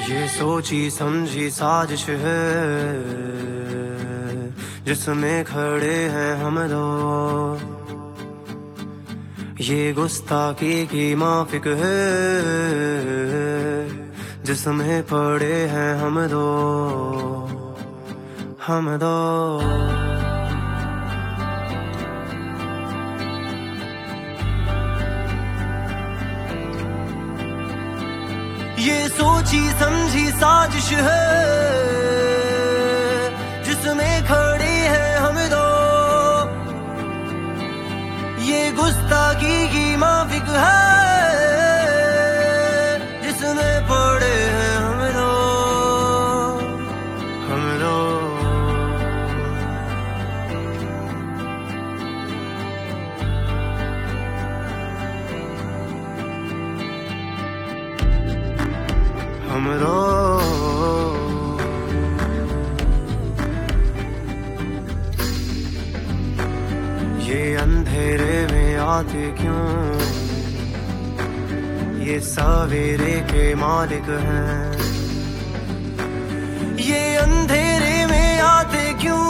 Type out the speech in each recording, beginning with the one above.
ये सोची समझी साजिश है जिसमें खड़े हैं हम दो। ये गुस्ताखी की माफिक है जिसमें पड़े हैं हम दो। ये सोची समझी साजिश है जिसमें खड़े हैं हम दो। ये गुस्ताखी की माफिक है जिसमें पड़े हैं हम दो। ये अंधेरे में आते क्यों, ये सवेरे के मालिक हैं। ये अंधेरे में आते क्यों,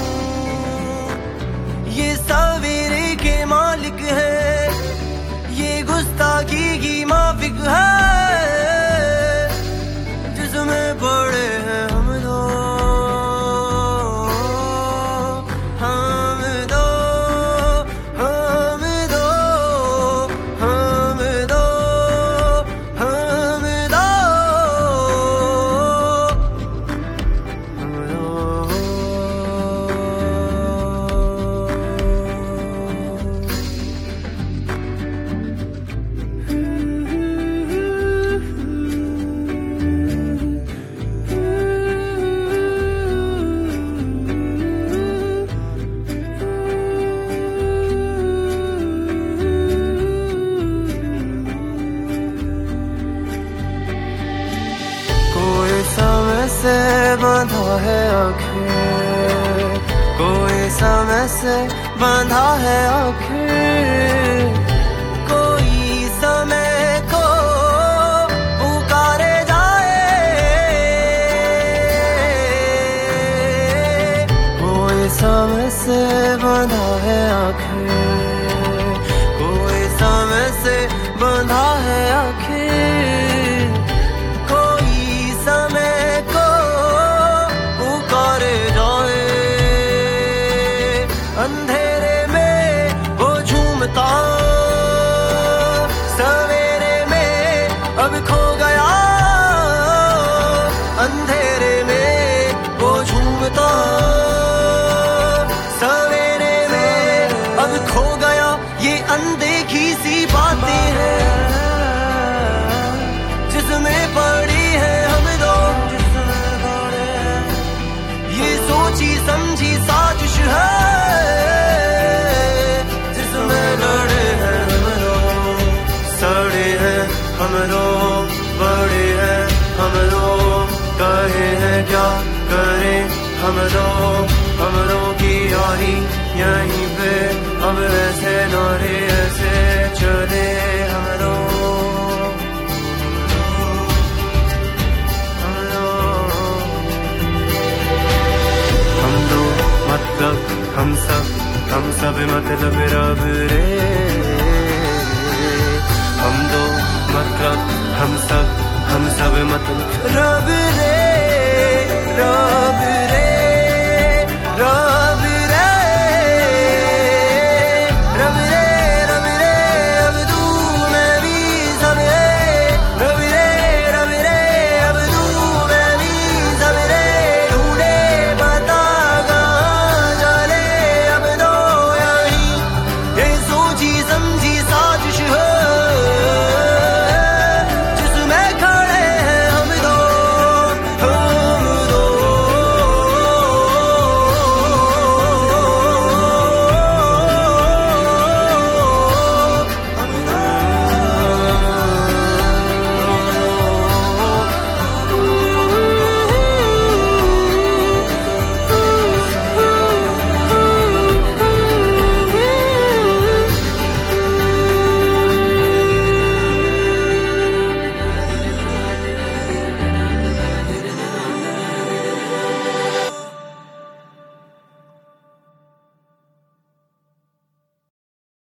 ये सवेरे के मालिक हैं। ये गुस्ताखी की माफिक है जिसमें पड़े हैं हम दो। समय से बांधा है आखिर, कोई समय से बांधा है आखिर। कोई समय को पुकारे जाए, कोई समय से बांधा है आखिर, कोई समय से बांधा है आखिर। समय को पुकारे जाए, अंधेरे में वो झूमता सवेरे में अब खो गया। अंधेरे में वो झूमता सवेरे में अब खो गया। ये अनदेखी सी बातें हैं जिसमें पड़ी है सोची समझी साजिश है जिसमें लड़े हैं हम लोग। सड़े हैं हम लोग, बड़े हैं हम लोग, कहे हैं क्या करें हम लोग की यारी यहीं पे अब ऐसे नारे ऐसे चले हम लोग। हम सब मतलब रब रे। हम दो मतलब हम सब मतलब रब रे, रब रे, रब।